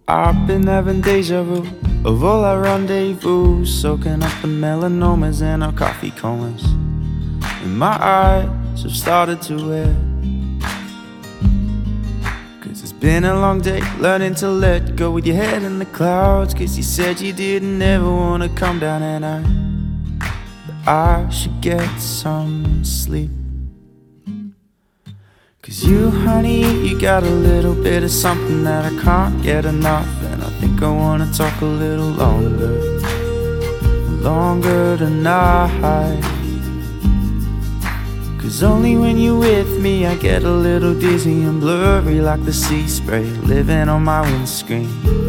I've been having deja vu of all our rendezvous, soaking up the melanomas in our coffee comas, and my eyes have started to wear. Cause it's been a long day, learning to let go with your head in the clouds. Cause you said you didn't ever wanna come down at night, but I should get some sleep. Cause you, honey, you got a little bit of something that I can't get enough. And I think I wanna talk a little longer tonight. Cause only when you're with me I get a little dizzy and blurry, like the sea spray living on my windscreen.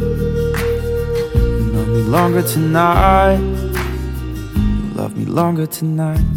Love me longer tonight, love me longer tonight.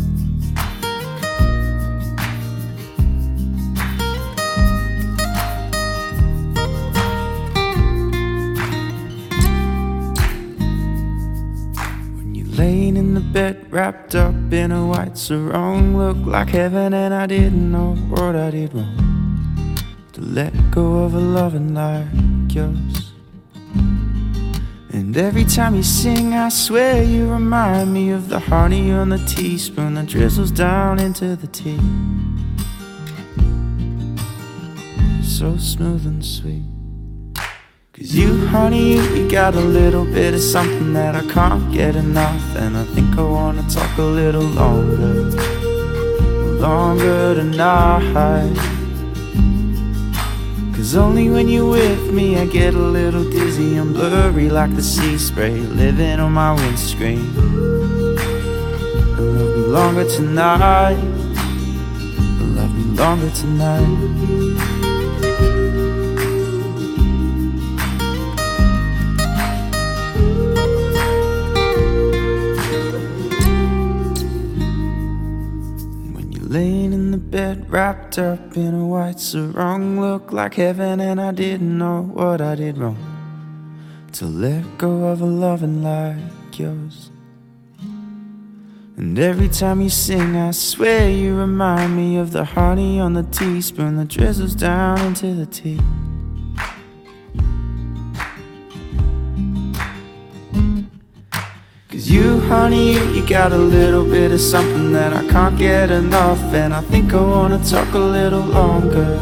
Laying in the bed, wrapped up in a white sarong, looked like heaven, and I didn't know what I did wrong to let go of a loving like yours. And every time you sing, I swear you remind me of the honey on the teaspoon that drizzles down into the tea. So smooth and sweet. Cause you, honey, you got a little bit of something that I can't get enough. And I think I wanna talk a little longer tonight. Cause only when you're with me I get a little dizzy and blurry, like the sea spray living on my windscreen. Love me longer tonight, love me longer tonight. Laying in the bed, wrapped up in a white sarong, looked like heaven, and I didn't know what I did wrong to let go of a loving like yours. And every time you sing, I swear you remind me of the honey on the teaspoon that drizzles down into the tea. Cause you, honey, you got a little bit of something that I can't get enough. And I think I wanna talk a little longer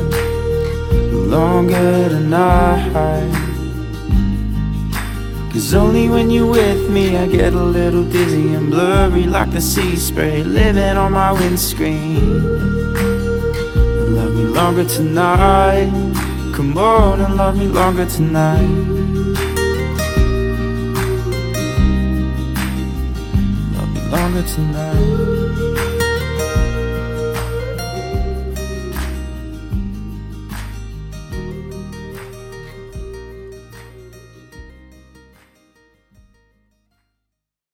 tonight. Cause only when you're with me I get a little dizzy and blurry, like the sea spray living on my windscreen. Love me longer tonight, come on and love me longer tonight. Longer tonight.